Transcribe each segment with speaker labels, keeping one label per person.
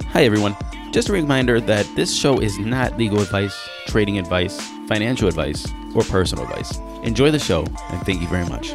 Speaker 1: Hi, everyone. Just a reminder that this show is not legal advice, trading advice, financial advice, or personal advice. Enjoy the show, and thank you very much.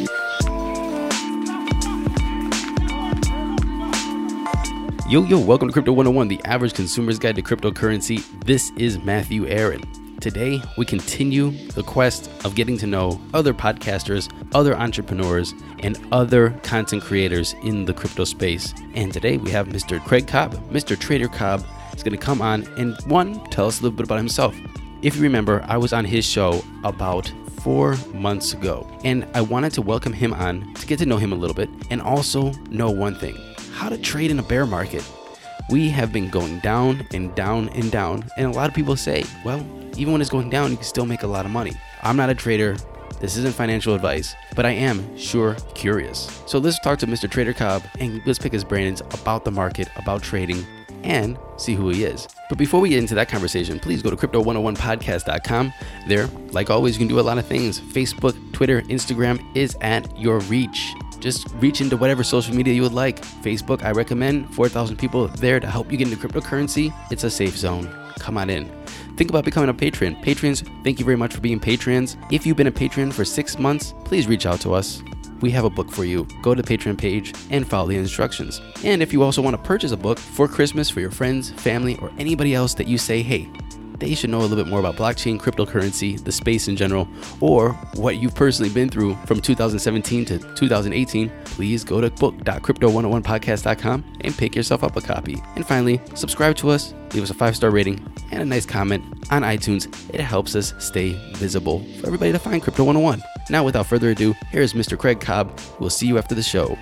Speaker 1: Yo, welcome to Crypto 101, the average consumer's guide to cryptocurrency. This is Matthew Aaron. Today, we continue the quest of getting to know other podcasters, other entrepreneurs, and other content creators in the crypto space. And today we have Mr. Craig Cobb. Mr. Trader Cobb is going to come on and tell us a little bit about himself. If you remember, I was on his show about 4 months ago, and I wanted to welcome him on to get to know him a little bit and also know one thing: how to trade in a bear market. We have been going down and down and down, and a lot of people say, well, even when it's going down, you can still make a lot of money. I'm not a trader. This isn't financial advice, but I am sure curious. So let's talk to Mr. Trader Cobb and let's pick his brains about the market, about trading, and see who he is. But before we get into that conversation, please go to crypto101podcast.com. There, like always, you can do a lot of things. Facebook, Twitter, Instagram is at your reach. Just reach into whatever social media you would like. Facebook, I recommend 4,000 people there to help you get into cryptocurrency. It's a safe zone. Come on in. Think about becoming a patron. Patrons, thank you very much for being patrons. If you've been a patron for 6 months, please reach out to us. We have a book for you. Go to the Patreon page and follow the instructions. And if you also want to purchase a book for Christmas for your friends, family, or anybody else that you say, hey, they should know a little bit more about blockchain, cryptocurrency, the space in general, or what you've personally been through from 2017 to 2018, please go to book.crypto101podcast.com and pick yourself up a copy. And finally, subscribe to us, leave us a 5-star rating and a nice comment on iTunes. It helps us stay visible for everybody to find Crypto 101. Now, without further ado, here's Mr. Craig Cobb. We'll see you after the show.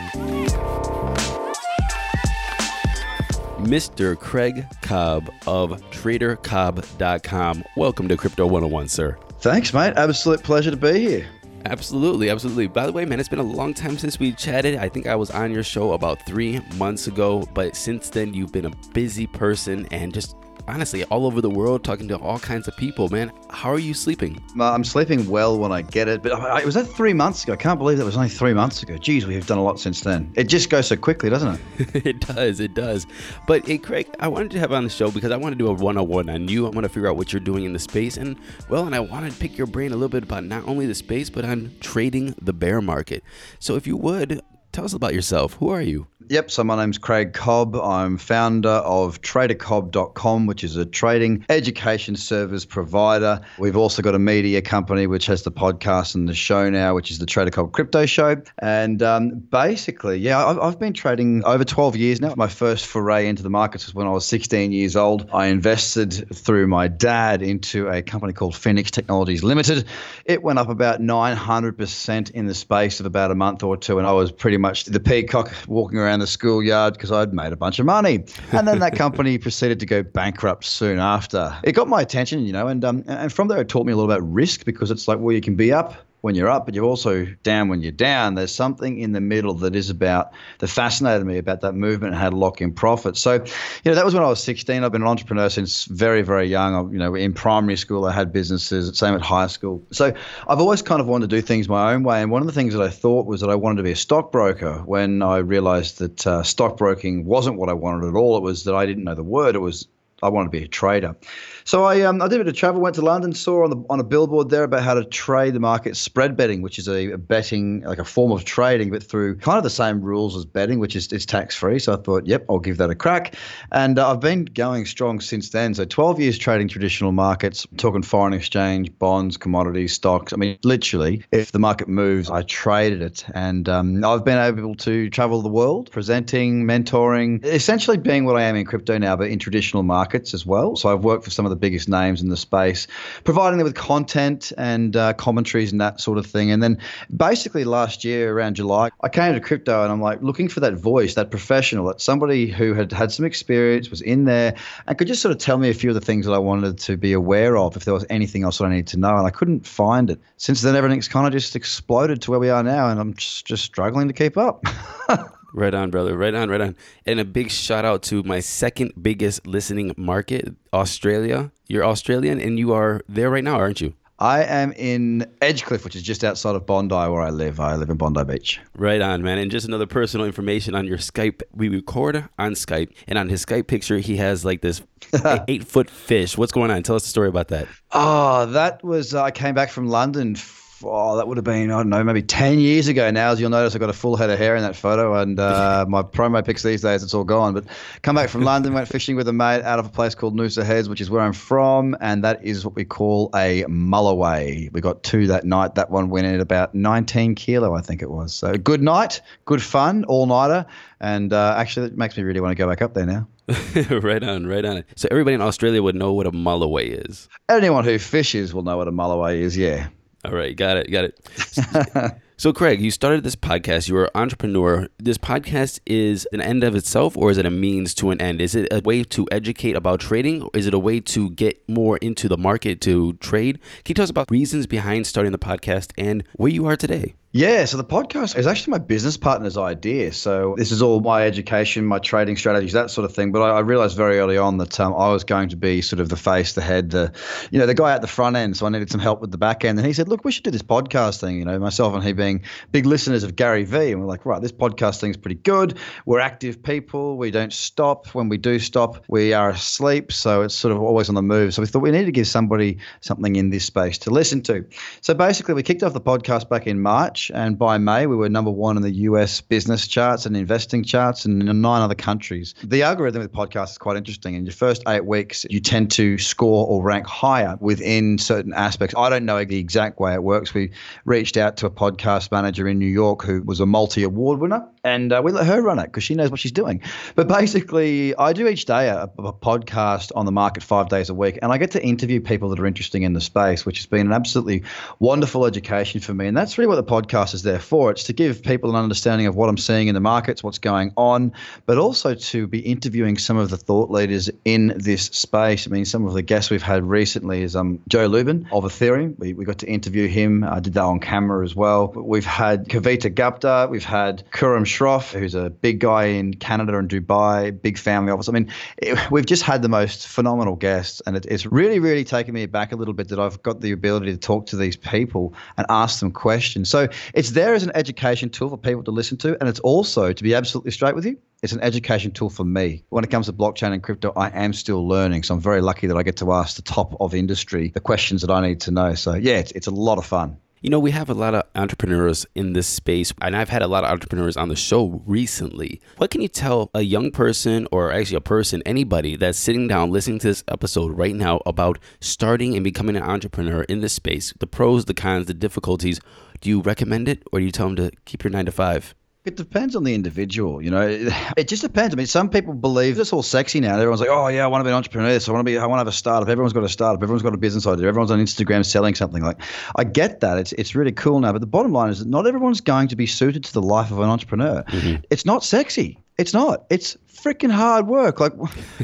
Speaker 1: Mr. Craig Cobb of TraderCobb.com. Welcome to Crypto 101, sir.
Speaker 2: Thanks, mate. Absolute pleasure to be here.
Speaker 1: Absolutely. By the way, man, it's been a long time since we chatted. I think I was on your show about 3 months ago, but since then you've been a busy person and just honestly all over the world talking to all kinds of people, man. How are you sleeping?
Speaker 2: I'm sleeping well when I get it, but it was that 3 months ago. I can't believe that was only 3 months ago. Geez, we have done a lot since then. It just goes so quickly, doesn't
Speaker 1: it? It does. But hey, Craig, I wanted to have on the show because I want to do a 101 on you. I want to figure out what you're doing in the space, and I want to pick your brain a little bit about not only the space, but on trading the bear market. So if you would, tell us about yourself. Who are you?
Speaker 2: Yep, so my name's Craig Cobb. I'm founder of TraderCobb.com, which is a trading education service provider. We've also got a media company which has the podcast and the show now, which is the Trader Cobb Crypto Show. And basically, I've been trading over 12 years now. My first foray into the markets was when I was 16 years old. I invested through my dad into a company called Phoenix Technologies Limited. It went up about 900% in the space of about a month or two, and I was pretty much the peacock walking around the schoolyard because I'd made a bunch of money. And then that company proceeded to go bankrupt soon after. It got my attention, and from there it taught me a little about risk, because it's like, well, you can be up when you're up, but you're also down when you're down. There's something in the middle that fascinated me about that movement and how to lock in profit. So, that was when I was 16. I've been an entrepreneur since very, very young. In primary school, I had businesses, same at high school. So I've always kind of wanted to do things my own way. And one of the things that I thought was that I wanted to be a stockbroker. When I realized that stockbroking wasn't what I wanted at all, it was that I didn't know the word. I wanted to be a trader. So I did a bit of travel, went to London, saw on a billboard there about how to trade the market spread betting, which is a betting, like a form of trading, but through kind of the same rules as betting, which is tax-free. So I thought, yep, I'll give that a crack. And I've been going strong since then. So 12 years trading traditional markets, talking foreign exchange, bonds, commodities, stocks. I mean, literally, if the market moves, I traded it. And I've been able to travel the world, presenting, mentoring, essentially being what I am in crypto now, but in traditional markets as well. So I've worked for some of the biggest names in the space, providing them with content and commentaries and that sort of thing. And then basically last year around July, I came to crypto and I'm like looking for that voice, that professional, that somebody who had some experience, was in there and could just sort of tell me a few of the things that I wanted to be aware of if there was anything else that I needed to know. And I couldn't find it. Since then, everything's kind of just exploded to where we are now, and I'm just struggling to keep up.
Speaker 1: Right on, brother. Right on. And a big shout out to my second biggest listening market, Australia. You're Australian and you are there right now, aren't you?
Speaker 2: I am in Edgecliff, which is just outside of Bondi where I live. I live in Bondi Beach.
Speaker 1: Right on, man. And just another personal information on your Skype. We record on Skype, and on his Skype picture, he has like this 8-foot fish. What's going on? Tell us the story about that.
Speaker 2: Oh, that was, I came back from London. That would have been, I don't know, maybe 10 years ago now. As you'll notice, I've got a full head of hair in that photo, and my promo pics these days, it's all gone. But come back from London, went fishing with a mate out of a place called Noosa Heads, which is where I'm from, and that is what we call a mulloway. We got 2 that night. That one went in at about 19 kilo, I think it was. So good night, good fun, all-nighter, and actually it makes me really want to go back up there now.
Speaker 1: Right on. So everybody in Australia would know what a mulloway is.
Speaker 2: Anyone who fishes will know what a mulloway is, yeah.
Speaker 1: All right, got it. So, Craig, you started this podcast. You were an entrepreneur. This podcast is an end of itself, or is it a means to an end? Is it a way to educate about trading, or is it a way to get more into the market to trade? Can you tell us about reasons behind starting the podcast and where you are today?
Speaker 2: Yeah, so the podcast is actually my business partner's idea. So this is all my education, my trading strategies, that sort of thing. But I realized very early on that I was going to be sort of the face, the head, the guy at the front end. So I needed some help with the back end. And he said, look, we should do this podcast thing. Myself and he being big listeners of Gary Vee. And we're like, right, this podcast thing's pretty good. We're active people. We don't stop. When we do stop, we are asleep. So it's sort of always on the move. So we thought we needed to give somebody something in this space to listen to. So basically, we kicked off the podcast back in March. And by May, we were number 1 in the US business charts and investing charts and in 9 other countries. The algorithm with podcasts is quite interesting. In your first 8 weeks, you tend to score or rank higher within certain aspects. I don't know the exact way it works. We reached out to a podcast manager in New York who was a multi-award winner, and we let her run it because she knows what she's doing. But basically, I do each day a podcast on the market 5 days a week, and I get to interview people that are interesting in the space, which has been an absolutely wonderful education for me. And that's really what the podcast is there for. It's to give people an understanding of what I'm seeing in the markets, what's going on, but also to be interviewing some of the thought leaders in this space. I mean, some of the guests we've had recently is Joe Lubin of Ethereum. We got to interview him. I did that on camera as well. We've had Kavita Gupta. We've had Khurram Shroff, who's a big guy in Canada and Dubai, big family office. I mean, we've just had the most phenomenal guests, and it's really, really taken me back a little bit that I've got the ability to talk to these people and ask them questions. So it's there as an education tool for people to listen to, and it's also, to be absolutely straight with you, it's an education tool for me. When it comes to blockchain and crypto, I am still learning, so I'm very lucky that I get to ask the top of industry the questions that I need to know. So yeah, it's a lot of fun.
Speaker 1: We have a lot of entrepreneurs in this space, and I've had a lot of entrepreneurs on the show recently. What can you tell a young person, or actually a person, anybody that's sitting down listening to this episode right now about starting and becoming an entrepreneur in this space? The pros, the cons, the difficulties. Do you recommend it, or do you tell them to keep your 9 to 5?
Speaker 2: It depends on the individual, It just depends. I mean, some people believe it's all sexy now. Everyone's like, "Oh yeah, I want to be an entrepreneur. So I want to have a startup." Everyone's got a startup. Everyone's got a business idea. Everyone's on Instagram selling something. Like, I get that. It's really cool now. But the bottom line is that not everyone's going to be suited to the life of an entrepreneur. Mm-hmm. It's not sexy. It's not. It's freaking hard work. Like,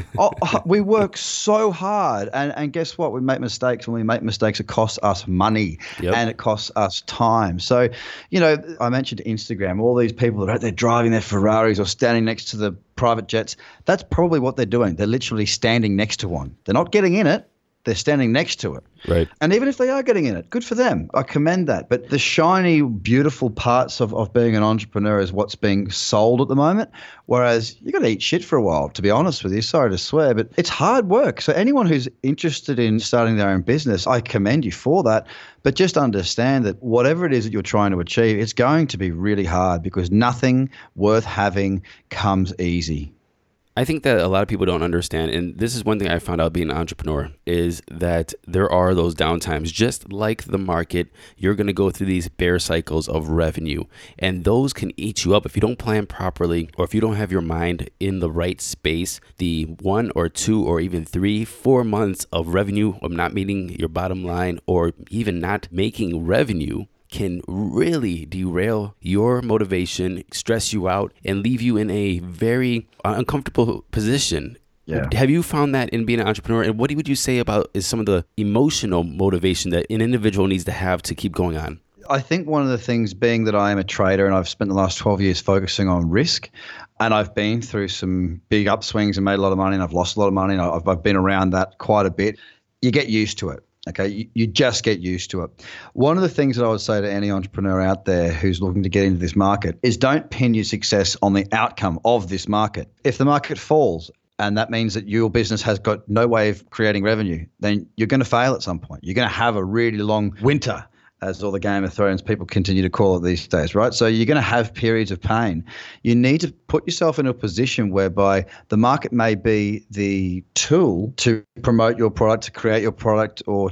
Speaker 2: we work so hard, and guess what? We make mistakes. When we make mistakes, it costs us money, and it costs us time. So, I mentioned Instagram. All these people that are out there driving their Ferraris or standing next to the private jets. That's probably what they're doing. They're literally standing next to one. They're not getting in it. They're standing next to it.
Speaker 1: Right.
Speaker 2: And even if they are getting in it, good for them. I commend that. But the shiny, beautiful parts of being an entrepreneur is what's being sold at the moment. Whereas you got to eat shit for a while, to be honest with you. Sorry to swear, but it's hard work. So anyone who's interested in starting their own business, I commend you for that. But just understand that whatever it is that you're trying to achieve, it's going to be really hard because nothing worth having comes easy.
Speaker 1: I think that a lot of people don't understand, and this is one thing I found out being an entrepreneur, is that there are those downtimes. Just like the market, you're going to go through these bear cycles of revenue, and those can eat you up if you don't plan properly, or if you don't have your mind in the right space. The 1 or 2 or even 3, 4 months of revenue of not meeting your bottom line, or even not making revenue, can really derail your motivation, stress you out, and leave you in a very uncomfortable position. Yeah. Have you found that in being an entrepreneur? And what would you say about is some of the emotional motivation that an individual needs to have to keep going on?
Speaker 2: I think one of the things, being that I am a trader and I've spent the last 12 years focusing on risk, and I've been through some big upswings and made a lot of money, and I've lost a lot of money, and I've been around that quite a bit, you get used to it. Okay, you just get used to it. One of the things that I would say to any entrepreneur out there who's looking to get into this market is don't pin your success on the outcome of this market. If the market falls and that means that your business has got no way of creating revenue, then you're going to fail at some point. You're going to have a really long winter, as all the Game of Thrones people continue to call it these days, right? So you're going to have periods of pain. You need to put yourself in a position whereby the market may be the tool to promote your product, to create your product, or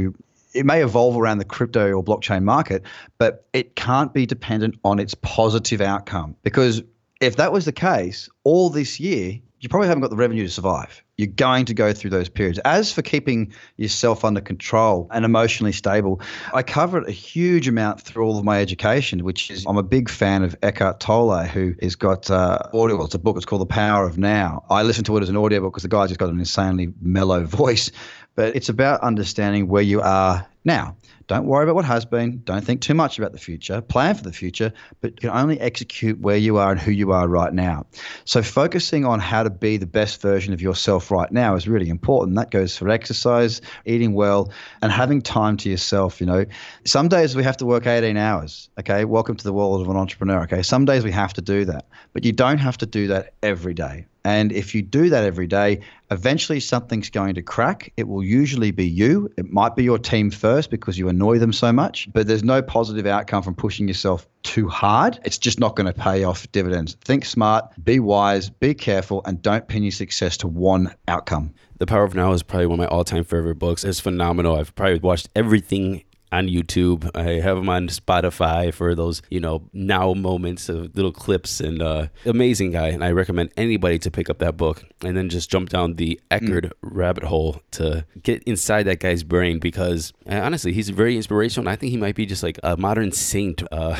Speaker 2: it may evolve around the crypto or blockchain market, but it can't be dependent on its positive outcome. Because if that was the case, all this year, you probably haven't got the revenue to survive. You're going to go through those periods. As for keeping yourself under control and emotionally stable, I covered a huge amount through all of my education, which is I'm a big fan of Eckhart Tolle, who has got audio. It's a book. It's called The Power of Now. I listen to it as an audiobook because the guy's just got an insanely mellow voice. But it's about understanding where you are now. Don't worry about what has been. Don't think too much about the future. Plan for the future, but you can only execute where you are and who you are right now. So focusing on how to be the best version of yourself right now is really important. That goes for exercise, eating well, and having time to yourself. Some days we have to work 18 hours. Okay, welcome to the world of an entrepreneur. Okay, some days we have to do that, but you don't have to do that every day. And if you do that every day, eventually something's going to crack. It will usually be you. It might be your team first because you annoy them so much, but there's no positive outcome from pushing yourself too hard. It's just not going to pay off dividends. Think smart, be wise, be careful, and don't pin your success to one outcome.
Speaker 1: The Power of Now is probably one of my all-time favorite books. It's phenomenal. I've probably watched everything on YouTube. I have them on Spotify for those, now moments of little clips, and amazing guy. And I recommend anybody to pick up that book and then just jump down the Eckhart rabbit hole to get inside that guy's brain, because honestly, he's very inspirational. And I think he might be just like a modern saint.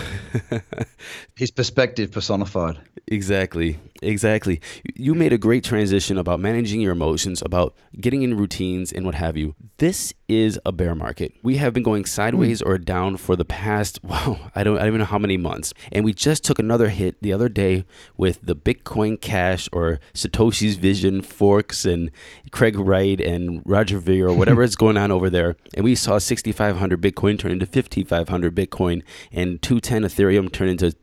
Speaker 2: His perspective personified.
Speaker 1: Exactly. You made a great transition about managing your emotions, about getting in routines and what have you. This is a bear market. We have been going sideways or down for the past, I don't even know how many months. And we just took another hit the other day with the Bitcoin Cash, or Satoshi's Vision, Forks, and Craig Wright and Roger Ver, or whatever is going on over there. And we saw 6,500 Bitcoin turn into 5,500 Bitcoin, and 210 Ethereum turn into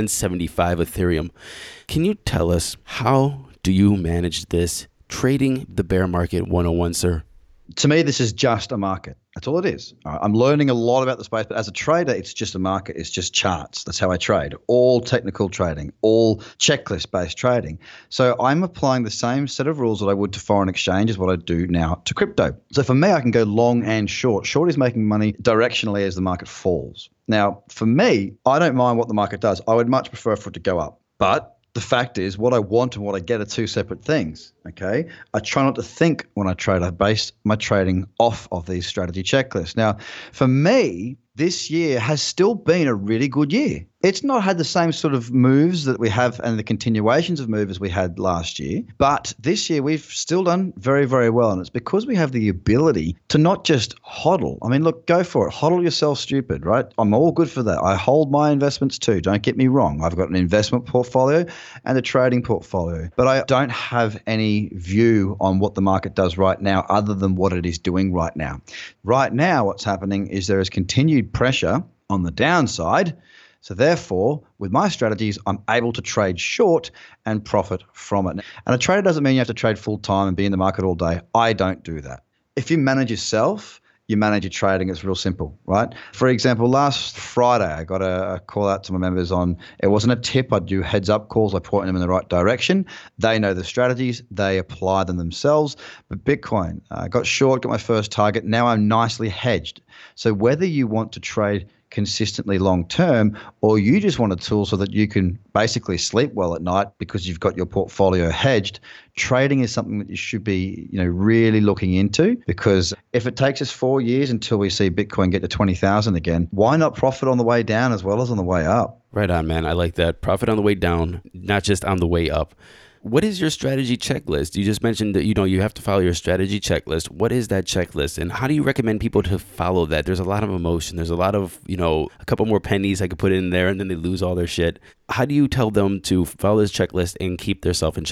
Speaker 1: 175 Ethereum. Can you tell us, how do you manage this trading the bear market 101, sir?
Speaker 2: To me, this is just a market. That's all it is. I'm learning a lot about the space, but as a trader, it's just a market. It's just charts. That's how I trade. All technical trading, all checklist-based trading. So I'm applying the same set of rules that I would to foreign exchange as what I do now to crypto. So for me, I can go long and short. Short is making money directionally as the market falls. Now, for me, I don't mind what the market does. I would much prefer for it to go up. But the fact is, what I want and what I get are two separate things, okay? I try not to think when I trade. I base my trading off of these strategy checklists. Now, for me, this year has still been a really good year. It's not had the same sort of moves that we have and the continuations of moves we had last year. But this year we've still done very, very well. And it's because we have the ability to not just hodl. I mean, look, go for it. Hodl yourself stupid, right? I'm all good for that. I hold my investments too. Don't get me wrong. I've got an investment portfolio and a trading portfolio. But I don't have any view on what the market does right now other than what it is doing right now. Right now, what's happening is there is continued pressure on the downside. So therefore, with my strategies, I'm able to trade short and profit from it. And a trader doesn't mean you have to trade full time and be in the market all day. I don't do that. If you manage yourself, you manage your trading. It's real simple, right? For example, last Friday, I got a call out to my members on, it wasn't a tip. I do heads up calls. I point them in the right direction. They know the strategies. They apply them themselves. But Bitcoin, I got short, got my first target. Now I'm nicely hedged. So whether you want to trade consistently long term, or you just want a tool so that you can basically sleep well at night because you've got your portfolio hedged, trading is something that you should be, really looking into, because if it takes us 4 years until we see Bitcoin get to 20,000 again, why not profit on the way down as well as on the way up?
Speaker 1: Right on, man. I like that. Profit on the way down, not just on the way up. What is your strategy checklist? You just mentioned that, you have to follow your strategy checklist. What is that checklist, and how do you recommend people to follow that? There's a lot of emotion. There's a lot of, a couple more pennies I could put in there and then they lose all their shit. How do you tell them to follow this checklist and keep themselves in check?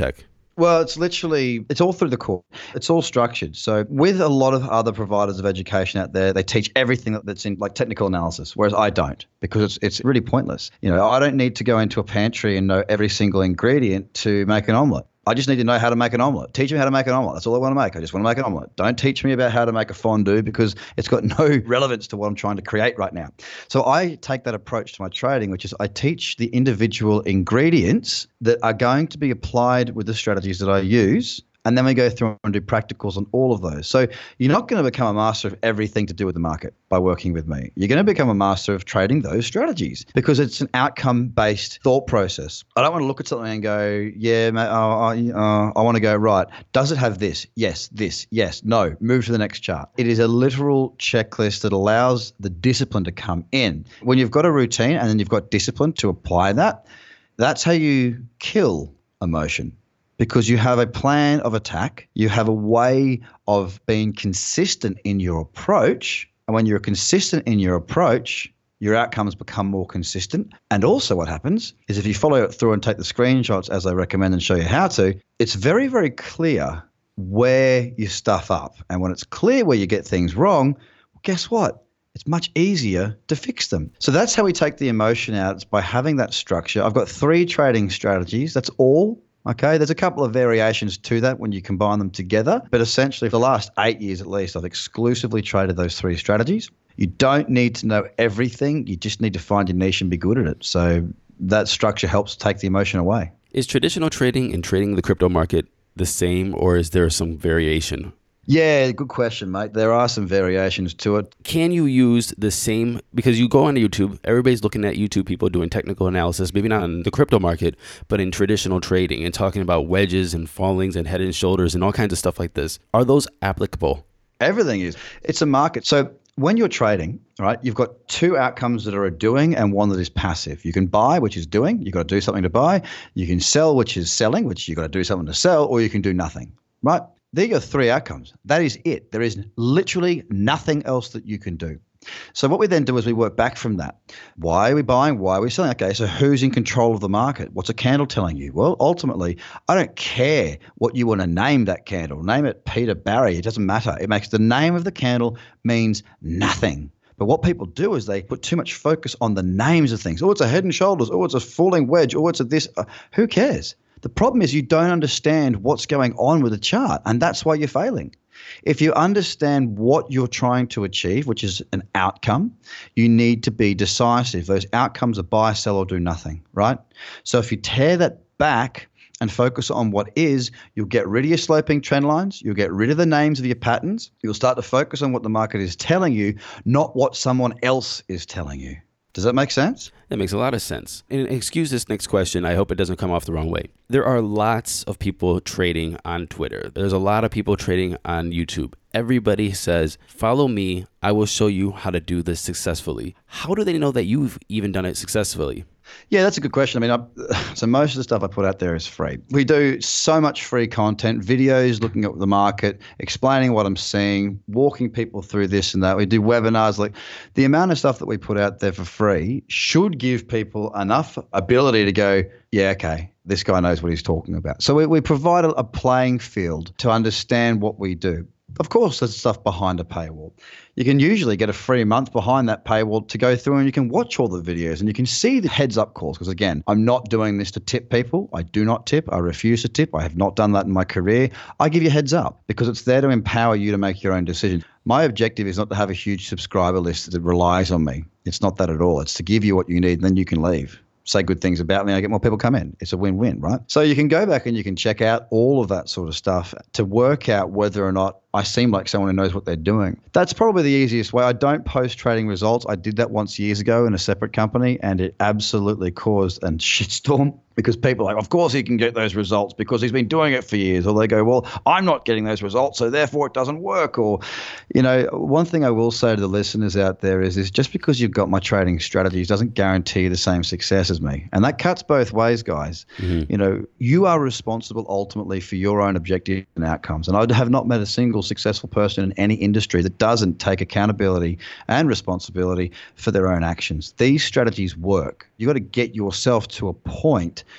Speaker 2: Well, it's all through the core. It's all structured. So with a lot of other providers of education out there, they teach everything that's in like technical analysis, whereas I don't, because it's really pointless. I don't need to go into a pantry and know every single ingredient to make an omelet. I just need to know how to make an omelet. Teach me how to make an omelet. That's all I want to make. I just want to make an omelet. Don't teach me about how to make a fondue because it's got no relevance to what I'm trying to create right now. So I take that approach to my trading, which is I teach the individual ingredients that are going to be applied with the strategies that I use. And then we go through and do practicals on all of those. So you're not going to become a master of everything to do with the market by working with me. You're going to become a master of trading those strategies because it's an outcome-based thought process. I don't want to look at something and go, yeah, mate, I want to go, right, does it have this? Yes, no, move to the next chart. It is a literal checklist that allows the discipline to come in. When you've got a routine and then you've got discipline to apply that, that's how you kill emotion. Because you have a plan of attack, you have a way of being consistent in your approach. And when you're consistent in your approach, your outcomes become more consistent. And also what happens is if you follow it through and take the screenshots as I recommend and show you how to, it's very, very clear where you stuff up. And when it's clear where you get things wrong, well, guess what? It's much easier to fix them. So that's how we take the emotion out. It's by having that structure. I've got 3 trading strategies. That's all. Okay, there's a couple of variations to that when you combine them together, but essentially for the last 8 years at least, I've exclusively traded those 3 strategies. You don't need to know everything. You just need to find your niche and be good at it. So that structure helps take the emotion away.
Speaker 1: Is traditional trading and trading the crypto market the same, or is there some variation?
Speaker 2: Yeah, good question, mate. There are some variations to it.
Speaker 1: Can you use the same, because you go on YouTube, everybody's looking at YouTube people doing technical analysis, maybe not in the crypto market, but in traditional trading and talking about wedges and fallings and head and shoulders and all kinds of stuff like this. Are those applicable?
Speaker 2: Everything is. It's a market. So when you're trading, right, you've got 2 outcomes that are a doing and one that is passive. You can buy, which is doing. You've got to do something to buy. You can sell, which is selling, which you've got to do something to sell, or you can do nothing, right? There are your 3 outcomes. That is it. There is literally nothing else that you can do. So what we then do is we work back from that. Why are we buying? Why are we selling? Okay, so who's in control of the market? What's a candle telling you? Well, ultimately, I don't care what you want to name that candle. Name it Peter Barry. It doesn't matter. It makes the name of the candle means nothing. But what people do is they put too much focus on the names of things. Oh, it's a head and shoulders. Oh, it's a falling wedge. Oh, it's a this. Who cares? The problem is you don't understand what's going on with the chart, and that's why you're failing. If you understand what you're trying to achieve, which is an outcome, you need to be decisive. Those outcomes are buy, sell, or do nothing, right? So if you tear that back and focus on what is, you'll get rid of your sloping trend lines. You'll get rid of the names of your patterns. You'll start to focus on what the market is telling you, not what someone else is telling you. Does that make sense?
Speaker 1: That makes a lot of sense. And excuse this next question. I hope it doesn't come off the wrong way. There are lots of people trading on Twitter. There's a lot of people trading on YouTube. Everybody says, follow me. I will show you how to do this successfully. How do they know that you've even done it successfully?
Speaker 2: Yeah, that's a good question. I mean, so most of the stuff I put out there is free. We do so much free content, videos looking at the market, explaining what I'm seeing, walking people through this and that. We do webinars. Like the amount of stuff that we put out there for free should give people enough ability to go, yeah, okay, this guy knows what he's talking about. So we provide a playing field to understand what we do. Of course, there's stuff behind a paywall. You can usually get a free month behind that paywall to go through and you can watch all the videos and you can see the heads up calls. Because again, I'm not doing this to tip people. I do not tip. I refuse to tip. I have not done that in my career. I give you heads up because it's there to empower you to make your own decisions. My objective is not to have a huge subscriber list that relies on me. It's not that at all. It's to give you what you need and then you can leave. Say good things about me, I get more people come in. It's a win-win, right? So you can go back and you can check out all of that sort of stuff to work out whether or not I seem like someone who knows what they're doing. That's probably the easiest way. I don't post trading results. I did that once years ago in a separate company and it absolutely caused a shitstorm because people are like, of course he can get those results because he's been doing it for years. Or they go, well, I'm not getting those results, so therefore it doesn't work. Or, you know, one thing I will say to the listeners out there is just because you've got my trading strategies doesn't guarantee the same success as me. And that cuts both ways, guys. Mm-hmm. You know, you are responsible ultimately for your own objectives and outcomes. And I have not met a single successful person in any industry that doesn't take accountability and responsibility for their own actions. These strategies work. You've got to get yourself to a point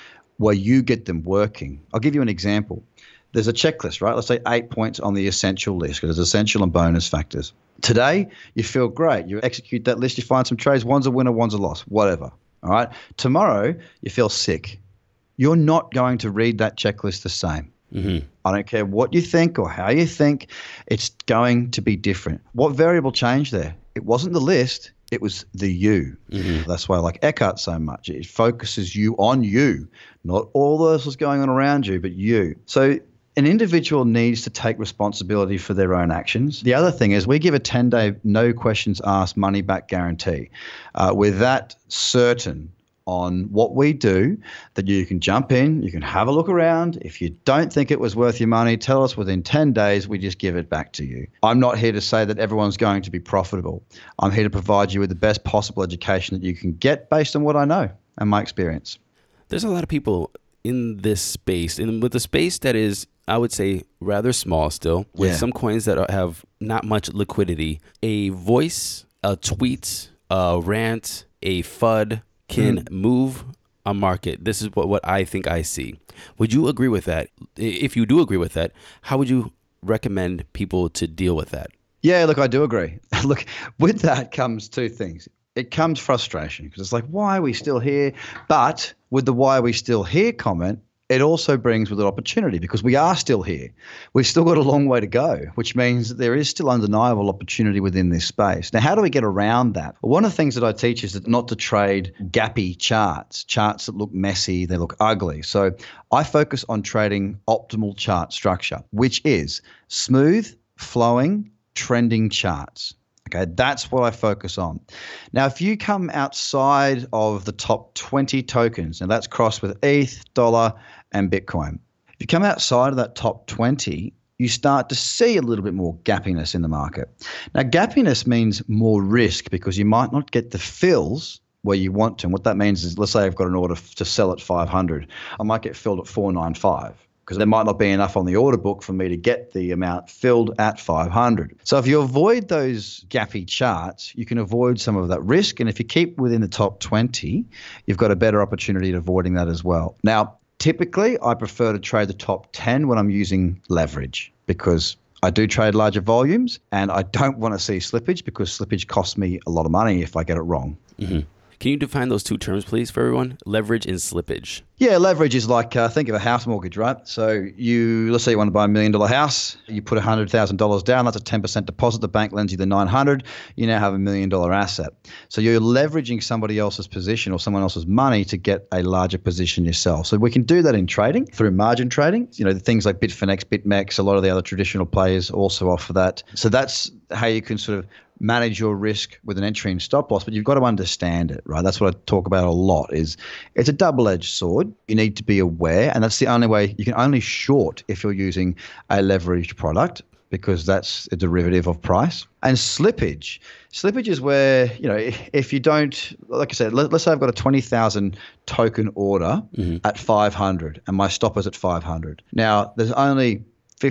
Speaker 2: where you get them working. I'll give you an example. There's a checklist, right? Let's say 8 points on the essential list, because there's essential and bonus factors. Today, you feel great. You execute that list, you find some trades. One's a winner, one's a loss, whatever. All right. Tomorrow, you feel sick. You're not going to read that checklist the same. Mm-hmm. I don't care what you think or how you think. It's going to be different. What variable changed there? It wasn't the list. It was the you. Mm-hmm. That's why I like Eckhart so much. It focuses you on you, not all else is going on around you, but you. So an individual needs to take responsibility for their own actions. The other thing is we give a 10-day no questions asked money back guarantee. With that certain on what we do, that you can jump in, you can have a look around. If you don't think it was worth your money, tell us within 10 days, we just give it back to you. I'm not here to say that everyone's going to be profitable. I'm here to provide you with the best possible education that you can get based on what I know and my experience.
Speaker 1: There's a lot of people in this space, and with the space that is, I would say, rather small still, with some coins that have not much liquidity. A voice, a tweet, a rant, a FUD can move a market. This is what I think I see. Would you agree with that? If you do agree with that, how would you recommend people to deal with that?
Speaker 2: Yeah, look, I do agree. Look, with that comes two things. It comes frustration, because it's like, why are we still here? But with the why are we still here comment, it also brings with it opportunity, because we are still here. We've still got a long way to go, which means that there is still undeniable opportunity within this space. Now, how do we get around that? Well, one of the things that I teach is that not to trade gappy charts that look messy, they look ugly. So I focus on trading optimal chart structure, which is smooth, flowing, trending charts. Okay, that's what I focus on. Now, if you come outside of the top 20 tokens, and that's crossed with ETH, dollar, and Bitcoin. If you come outside of that top 20, you start to see a little bit more gappiness in the market. Now, gappiness means more risk, because you might not get the fills where you want to. And what that means is, let's say I've got an order to sell at 500. I might get filled at 495. Because there might not be enough on the order book for me to get the amount filled at 500. So if you avoid those gappy charts, you can avoid some of that risk. And if you keep within the top 20, you've got a better opportunity at avoiding that as well. Now, typically, I prefer to trade the top 10 when I'm using leverage, because I do trade larger volumes and I don't want to see slippage, because slippage costs me a lot of money if I get it wrong.
Speaker 1: Mm-hmm. Can you define those two terms, please, for everyone? Leverage and slippage.
Speaker 2: Yeah, leverage is like, think of a house mortgage, right? So let's say you want to buy $1 million house, you put $100,000 down, that's a 10% deposit, the bank lends you the 900, you now have $1 million asset. So you're leveraging somebody else's position or someone else's money to get a larger position yourself. So we can do that in trading through margin trading. You know, the things like Bitfinex, BitMEX, a lot of the other traditional players also offer that. So that's how you can sort of manage your risk with an entry and stop loss, but you've got to understand it, right? That's what I talk about a lot. Is it's a double-edged sword. You need to be aware, and that's the only way. You can only short if you're using a leveraged product, because that's a derivative of price. And slippage is where, you know, if you don't, like I said, let's say I've got a 20,000 token order at 500 and my stop is at 500. Now, there's only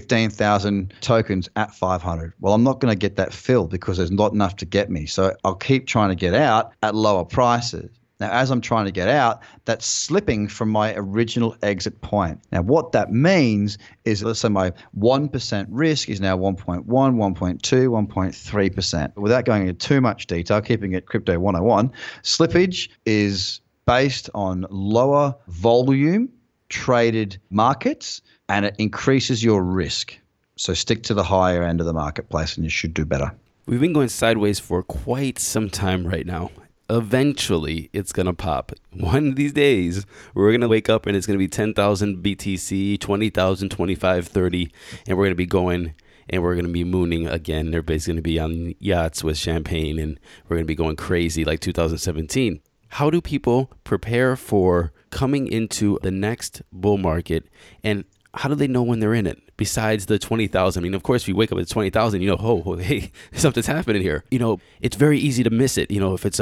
Speaker 2: 15,000 tokens at 500. Well, I'm not going to get that filled because there's not enough to get me. So I'll keep trying to get out at lower prices. Now, as I'm trying to get out, that's slipping from my original exit point. Now, what that means is, let's say my 1% risk is now 1.1, 1.2, 1.3%. Without going into too much detail, keeping it Crypto 101, slippage is based on lower volume traded markets, and it increases your risk. So stick to the higher end of the marketplace and you should do better.
Speaker 1: We've been going sideways for quite some time right now. Eventually, it's going to pop. One of these days, we're going to wake up and it's going to be 10,000 BTC, 20,000, 25, 30, and we're going to be going and we're going to be mooning again. Everybody's going to be on yachts with champagne and we're going to be going crazy like 2017. How do people prepare for coming into the next bull market, and how do they know when they're in it? Besides the 20,000, I mean, of course, if you wake up at 20,000, you know, oh, hey, something's happening here. You know, it's very easy to miss it. You know, if it's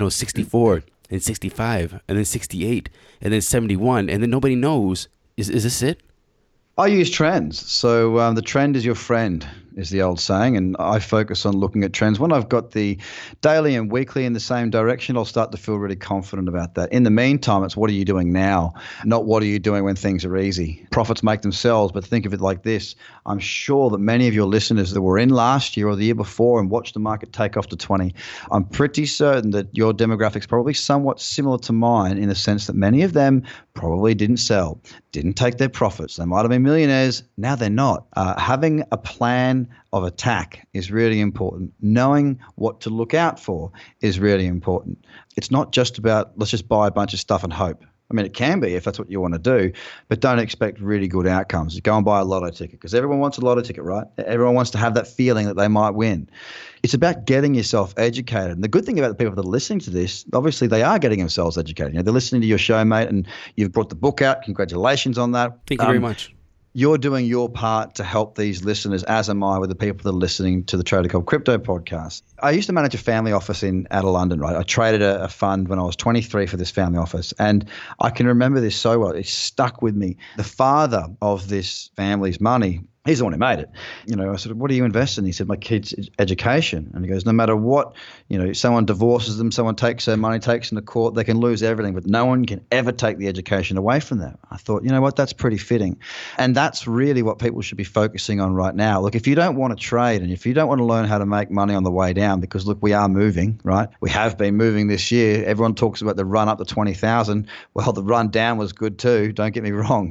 Speaker 1: 64 and 65 and then 68 and then 71 and then nobody knows, is this it?
Speaker 2: I use trends. So the trend is your friend. is the old saying, and I focus on looking at trends. When I've got the daily and weekly in the same direction, I'll start to feel really confident about that. In the meantime, it's what are you doing now, not what are you doing when things are easy. Profits make themselves, but think of it like this. I'm sure that many of your listeners that were in last year or the year before and watched the market take off to 20, I'm pretty certain that your demographic's probably somewhat similar to mine in the sense that many of them probably didn't sell, didn't take their profits. They might have been millionaires. Now they're not. Having a plan of attack is really important. Knowing what to look out for is really important. It's not just about let's just buy a bunch of stuff and hope. I mean, it can be if that's what you want to do, but don't expect really good outcomes. Go and buy a lotto ticket because everyone wants a lotto ticket, right? Everyone wants to have that feeling that they might win. It's about getting yourself educated. And the good thing about the people that are listening to this, obviously they are getting themselves educated. They're listening to your show, mate, and you've brought the book out. Congratulations on that.
Speaker 1: Thank you very much.
Speaker 2: You're doing your part to help these listeners, as am I, with the people that are listening to the Trader Cobb Crypto podcast. I used to manage a family office out of London, right? I traded a fund when I was 23 for this family office, and I can remember this so well. It stuck with me. The father of this family's money, he's the one who made it. I said, what do you invest in? He said, my kid's education. And he goes, no matter what, someone divorces them, someone takes their money, takes them to court, they can lose everything, but no one can ever take the education away from them. I thought, you know what, that's pretty fitting. And that's really what people should be focusing on right now. Look, if you don't want to trade and if you don't want to learn how to make money on the way down, because look, we are moving, right? We have been moving this year. Everyone talks about the run up to 20,000. Well, the run down was good too. Don't get me wrong.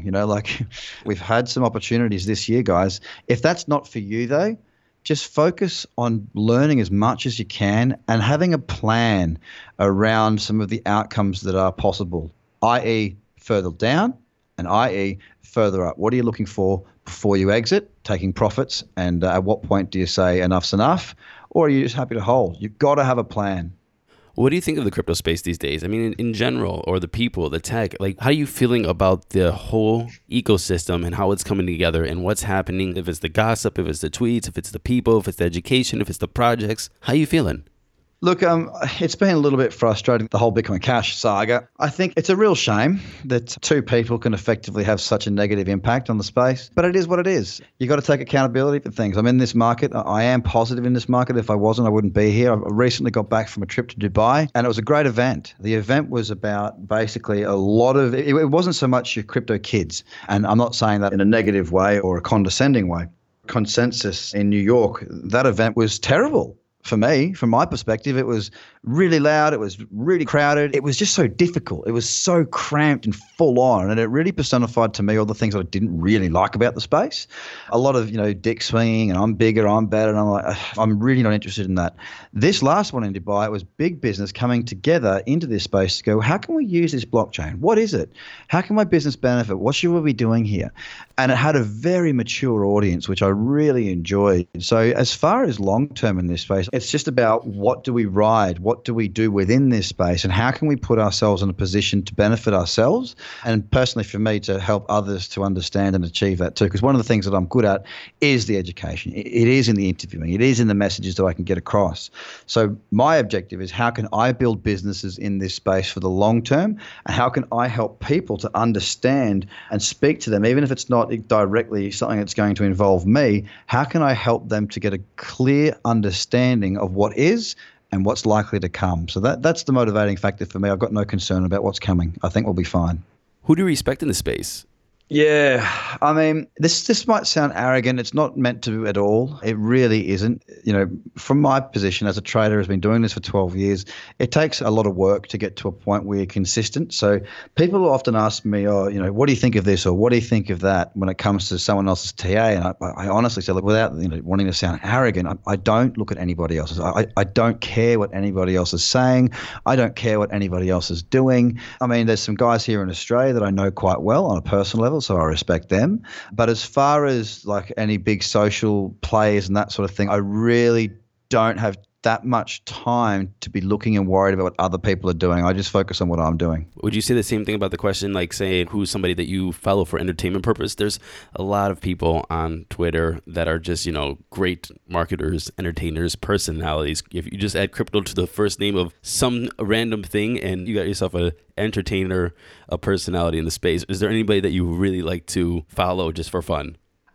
Speaker 2: We've had some opportunities this year, guys. If that's not for you, though, just focus on learning as much as you can and having a plan around some of the outcomes that are possible, i.e. further down and i.e. further up. What are you looking for before you exit, taking profits? And at what point do you say enough's enough? Or are you just happy to hold? You've got to have a plan.
Speaker 1: What do you think of the crypto space these days? I mean, in general, or the people, the tech, how are you feeling about the whole ecosystem and how it's coming together and what's happening? If it's the gossip, if it's the tweets, if it's the people, if it's the education, if it's the projects, how are you feeling?
Speaker 2: Look, it's been a little bit frustrating, the whole Bitcoin Cash saga. I think it's a real shame that two people can effectively have such a negative impact on the space, but it is what it is. You've got to take accountability for things. I'm in this market. I am positive in this market. If I wasn't, I wouldn't be here. I recently got back from a trip to Dubai, and it was a great event. The event was about basically a lot of, it wasn't so much your crypto kids, and I'm not saying that in a negative way or a condescending way. Consensus in New York, that event was terrible. For me, from my perspective, it was really loud. It was really crowded. It was just so difficult. It was so cramped and full on. And it really personified to me all the things that I didn't really like about the space. A lot of, dick swinging and I'm bigger, I'm better. And I'm like, I'm really not interested in that. This last one in Dubai, it was big business coming together into this space to go, how can we use this blockchain? What is it? How can my business benefit? What should we be doing here? And it had a very mature audience, which I really enjoyed. So as far as long-term in this space, it's just about what do we ride? What do we do within this space? And how can we put ourselves in a position to benefit ourselves? And personally for me, to help others to understand and achieve that too. Because one of the things that I'm good at is the education. It is in the interviewing. It is in the messages that I can get across. So my objective is how can I build businesses in this space for the long term? And how can I help people to understand and speak to them, even if it's not directly something that's going to involve me, how can I help them to get a clear understanding of what is and what's likely to come? So that's the motivating factor for me. I've got no concern about what's coming. I think we'll be fine.
Speaker 1: Who do you respect in the space?
Speaker 2: Yeah, I mean, this might sound arrogant. It's not meant to at all. It really isn't. From my position as a trader who's been doing this for 12 years, it takes a lot of work to get to a point where you're consistent. So people often ask me, what do you think of this or what do you think of that when it comes to someone else's TA? And I honestly say, look, without wanting to sound arrogant, I don't look at anybody else's. I don't care what anybody else is saying. I don't care what anybody else is doing. I mean, there's some guys here in Australia that I know quite well on a personal level, so I respect them. But as far as like any big social plays and that sort of thing, I really don't have that much time to be looking and worried about what other people are doing. I just focus on what I'm doing.
Speaker 1: Would you say the same thing about the question, like saying who's somebody that you follow for entertainment purpose? There's a lot of people on Twitter that are just, great marketers, entertainers, personalities. If you just add crypto to the first name of some random thing and you got yourself an entertainer, a personality in the space. Is there anybody that you really like to follow just for fun?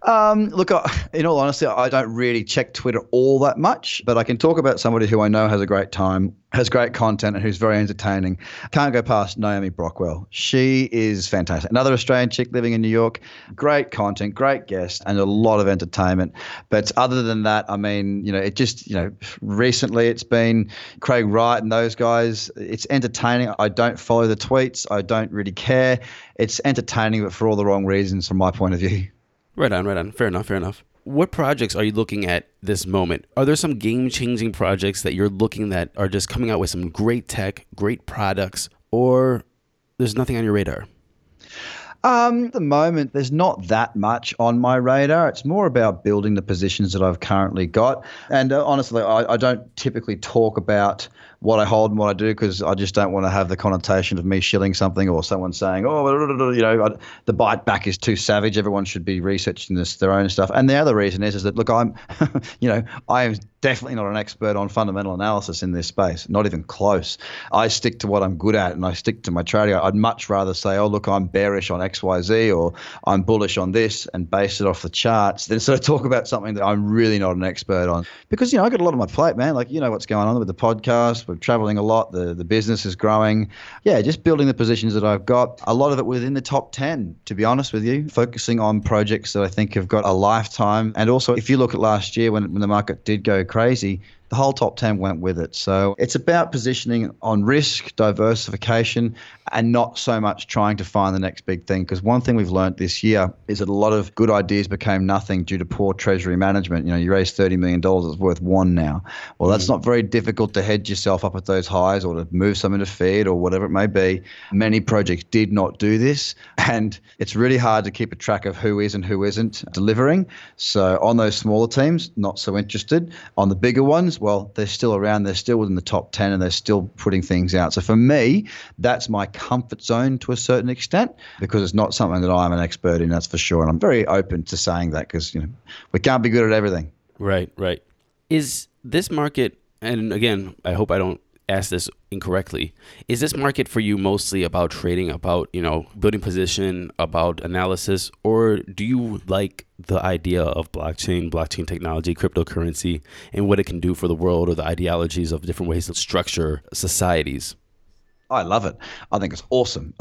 Speaker 2: Look, in all honesty, I don't really check Twitter all that much, but I can talk about somebody who I know has a great time, has great content, and who's very entertaining. Can't go past Naomi Brockwell. She is fantastic. Another Australian chick living in New York. Great content, great guest, and a lot of entertainment. But other than that, I mean, it just, recently it's been Craig Wright and those guys. It's entertaining. I don't follow the tweets. I don't really care. It's entertaining, but for all the wrong reasons from my point of view.
Speaker 1: Right on. Fair enough. What projects are you looking at this moment? Are there some game-changing projects that you're looking that are just coming out with some great tech, great products, or there's nothing on your radar?
Speaker 2: At the moment, there's not that much on my radar. It's more about building the positions that I've currently got. And honestly, I don't typically talk about what I hold and what I do because I just don't want to have the connotation of me shilling something or someone saying, the bite back is too savage. Everyone should be researching their own stuff. And the other reason is that, look, I'm, I am definitely not an expert on fundamental analysis in this space, not even close. I stick to what I'm good at and I stick to my trading. I'd much rather say, look, I'm bearish on XYZ or I'm bullish on this and base it off the charts than sort of talk about something that I'm really not an expert on. Because, I got a lot on my plate, man. Like, what's going on with the podcast. We're traveling a lot. The business is growing. Yeah, just building the positions that I've got. A lot of it within the top 10, to be honest with you, focusing on projects that I think have got a lifetime. And also, if you look at last year when the market did go crazy, the whole top 10 went with it. So it's about positioning on risk, diversification, and not so much trying to find the next big thing. Because one thing we've learned this year is that a lot of good ideas became nothing due to poor treasury management. You raised $30 million, it's worth one now. Well, that's not very difficult to hedge yourself up at those highs or to move some into feed or whatever it may be. Many projects did not do this. And it's really hard to keep a track of who is and who isn't delivering. So on those smaller teams, not so interested. On the bigger ones, well, they're still around, they're still within the top 10 and they're still putting things out. So for me, that's my comfort zone to a certain extent because it's not something that I'm an expert in, that's for sure. And I'm very open to saying that because, we can't be good at everything.
Speaker 1: Right. Is this market, and again, I hope I don't ask this incorrectly, is this market for you mostly about trading, about, building position, about analysis, or do you like the idea of blockchain technology, cryptocurrency, and what it can do for the world or the ideologies of different ways to structure societies?
Speaker 2: I love it. I think it's awesome.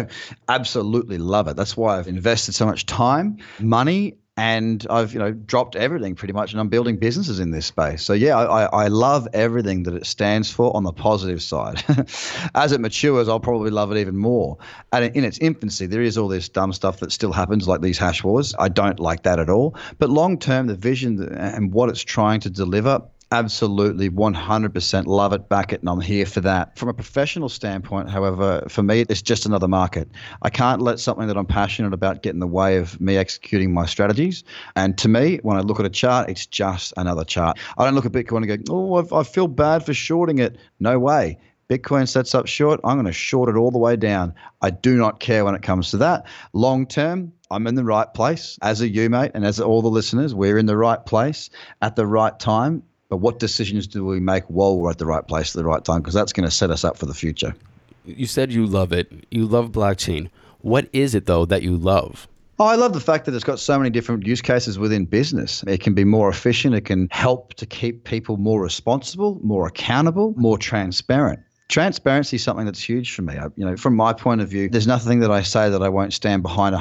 Speaker 2: Absolutely love it. That's why I've invested so much time, money, and I've, dropped everything pretty much, and I'm building businesses in this space. So yeah, I love everything that it stands for on the positive side. As it matures, I'll probably love it even more. And in its infancy, there is all this dumb stuff that still happens, like these hash wars. I don't like that at all. But long term, the vision and what it's trying to deliver, absolutely, 100% love it, back it, and I'm here for that. From a professional standpoint, however, for me, it's just another market. I can't let something that I'm passionate about get in the way of me executing my strategies. And to me, when I look at a chart, it's just another chart. I don't look at Bitcoin and go, I feel bad for shorting it. No way. Bitcoin sets up short, I'm going to short it all the way down. I do not care when it comes to that. Long term, I'm in the right place. As are you, mate, and as are all the listeners, we're in the right place at the right time. But what decisions do we make while we're at the right place at the right time? Because that's going to set us up for the future.
Speaker 1: You said you love it. You love blockchain. What is it, though, that you love?
Speaker 2: I love the fact that it's got so many different use cases within business. It can be more efficient. It can help to keep people more responsible, more accountable, more transparent. Transparency is something that's huge for me. From my point of view, there's nothing that I say that I won't stand behind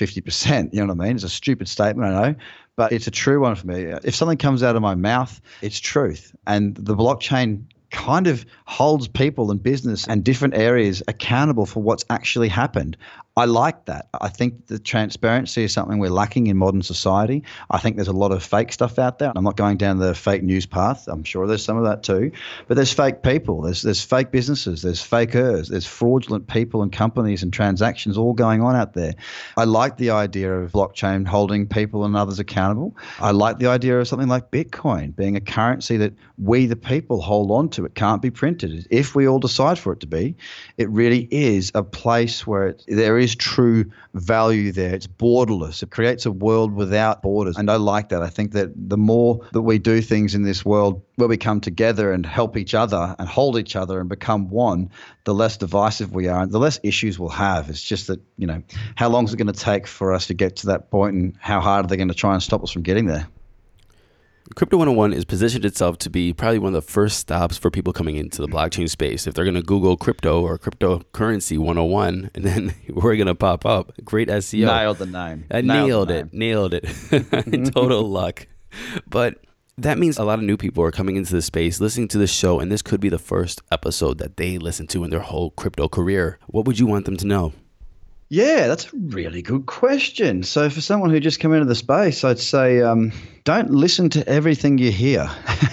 Speaker 2: 150%. You know what I mean? It's a stupid statement, I know, but it's a true one for me. If something comes out of my mouth, it's truth. And the blockchain kind of holds people and business and different areas accountable for what's actually happened. I like that. I think the transparency is something we're lacking in modern society. I think there's a lot of fake stuff out there. I'm not going down the fake news path. I'm sure there's some of that too. But there's fake people. There's fake businesses. There's fakers. There's fraudulent people and companies and transactions all going on out there. I like the idea of blockchain holding people and others accountable. I like the idea of something like Bitcoin being a currency that we, the people, hold on to. It can't be printed. If we all decide for it to be, it really is a place where there is is true value there. It's borderless. It creates a world without borders. And I like that. I think that the more that we do things in this world where we come together and help each other and hold each other and become one, the less divisive we are and the less issues we'll have. It's just that, how long is it going to take for us to get to that point, and how hard are they going to try and stop us from getting there?
Speaker 1: Crypto 101 has positioned itself to be probably one of the first stops for people coming into the blockchain space. If they're going to Google crypto or cryptocurrency 101, and then we're going to pop up. Great SEO.
Speaker 2: Nailed the name.
Speaker 1: Nailed it. Total luck. But that means a lot of new people are coming into the space, listening to this show, and this could be the first episode that they listen to in their whole crypto career. What would you want them to know?
Speaker 2: Yeah, that's a really good question. So for someone who just come into the space, I'd say don't listen to everything you hear.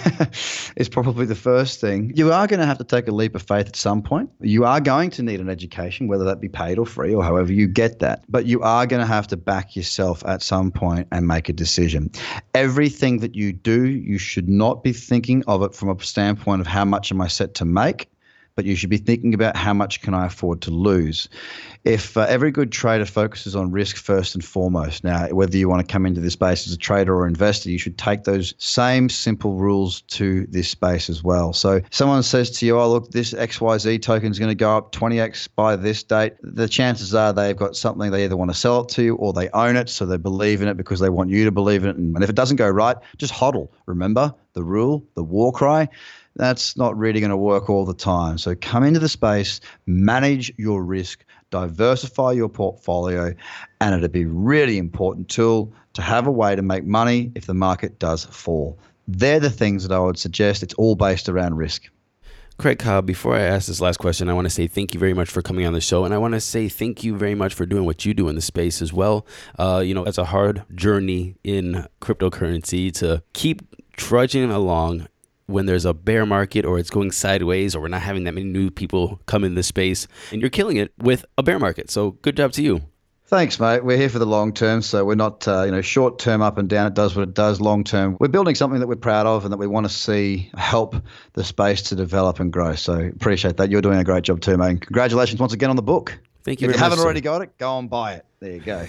Speaker 2: Is probably the first thing. You are going to have to take a leap of faith at some point. You are going to need an education, whether that be paid or free or however you get that. But you are going to have to back yourself at some point and make a decision. Everything that you do, you should not be thinking of it from a standpoint of how much am I set to make, but you should be thinking about how much can I afford to lose. If every good trader focuses on risk first and foremost, now whether you want to come into this space as a trader or investor, you should take those same simple rules to this space as well. So someone says to you, oh, look, this XYZ token is going to go up 20x by this date. The chances are they've got something they either want to sell it to you or they own it, so they believe in it because they want you to believe in it. And if it doesn't go right, just hodl. Remember the rule, the war cry? That's not really going to work all the time. So come into the space, manage your risk, diversify your portfolio, and it'd be a really important tool to have a way to make money if the market does fall. They're the things that I would suggest. It's all based around risk.
Speaker 1: Craig Cobb, before I ask this last question, I want to say thank you very much for coming on the show. And I want to say thank you very much for doing what you do in the space as well. It's a hard journey in cryptocurrency to keep trudging along when there's a bear market or it's going sideways or we're not having that many new people come in this space, and you're killing it with a bear market. So good job to you.
Speaker 2: Thanks, mate. We're here for the long term, so we're not, short term up and down. It does what it does. Long term, we're building something that we're proud of and that we want to see help the space to develop and grow. So appreciate that. You're doing a great job too, mate. Congratulations once again on the book.
Speaker 1: Thank you
Speaker 2: very much. If you haven't already got it, go and buy it. There you go.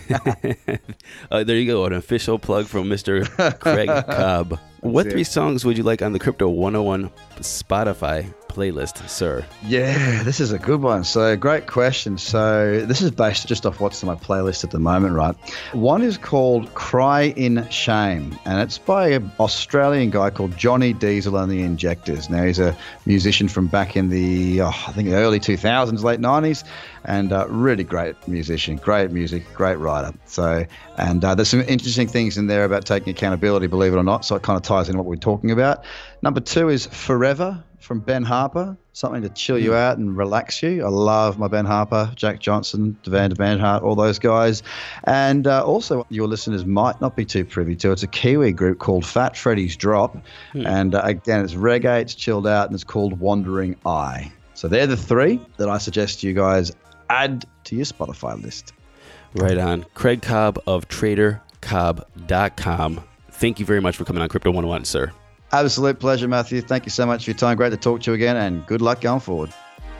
Speaker 1: There you go. An official plug from Mr. Craig Cobb. What 3 songs would you like on the Crypto 101 Spotify playlist, sir?
Speaker 2: Yeah, this is a good one. So great question. So this is based just off what's on my playlist at the moment, right? One is called Cry in Shame, and it's by an Australian guy called Johnny Diesel and the Injectors. Now, he's a musician from back in the, early 2000s, late 90s, and really great musician, great music, great writer. So, and there's some interesting things in there about taking accountability, believe it or not, so it kind of ties in what we're talking about. Number 2 is Forever from Ben Harper, something to chill you out and relax you. I love my Ben Harper, Jack Johnson, Devan Devanhart, all those guys. And also, your listeners might not be too privy to, it's a Kiwi group called Fat Freddy's Drop. And again, it's reggae, it's chilled out, and it's called Wandering Eye. So they're the 3 that I suggest you guys add to your Spotify list.
Speaker 1: Right on. Craig Cobb of TraderCobb.com. Thank you very much for coming on Crypto 101, sir.
Speaker 2: Absolute pleasure, Matthew. Thank you so much for your time. Great to talk to you again, and good luck going forward.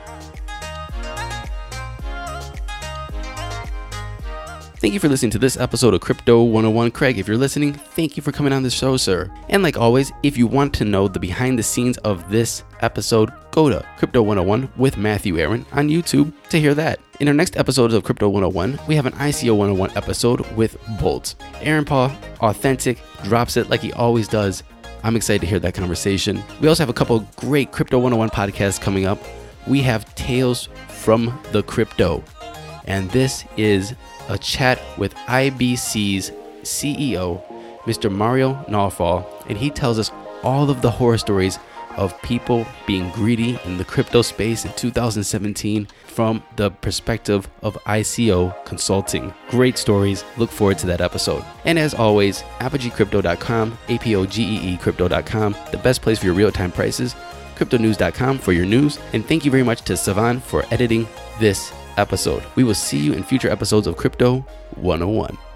Speaker 1: Thank you for listening to this episode of Crypto 101. Craig, if you're listening, thank you for coming on the show, sir. And like always, if you want to know the behind the scenes of this episode, go to Crypto 101 with Matthew Aaron on YouTube to hear that. In our next episodes of Crypto 101, we have an ICO 101 episode with Bolt. Aaron Paul, authentic, drops it like he always does. I'm excited to hear that conversation. We also have a couple great Crypto 101 podcasts coming up. We have Tales from the Crypto, and this is a chat with IBC's CEO, Mr. Mario Nawfal, and he tells us all of the horror stories of people being greedy in the crypto space in 2017 from the perspective of ICO consulting. Great stories. Look forward to that episode. And as always, ApogeeCrypto.com, APOGEE Crypto.com, the best place for your real-time prices, CryptoNews.com for your news, and thank you very much to Savan for editing this episode. We will see you in future episodes of Crypto 101.